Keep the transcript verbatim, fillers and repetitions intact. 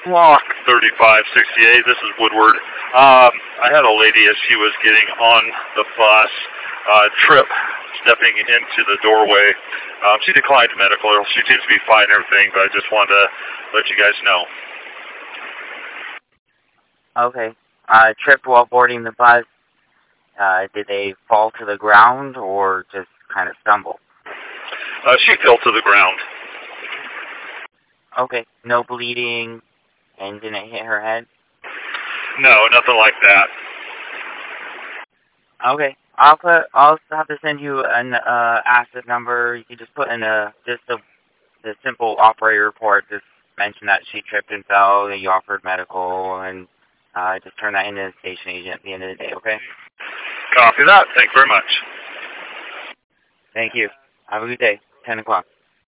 Block thirty-five sixty-eight, this is Woodward. Um, I had a lady as she was getting on the bus, uh, trip, stepping into the doorway. Um, she declined medical. She seems to be fine and everything, but I just wanted to let you guys know. Okay. Uh, tripped while boarding the bus. Uh, did they fall to the ground or just kind of stumble? Uh, she fell to the ground. Okay. No bleeding and didn't hit her head? No, nothing like that. Okay. I'll put, I'll have to send you an uh, asset number. You can just put in a, just a, the simple operator report. Just mention that she tripped and fell, that you offered medical, and uh, just turn that into the station agent at the end of the day, okay? Copy that. Thank you very much. Thank you. Have a good day. ten o'clock.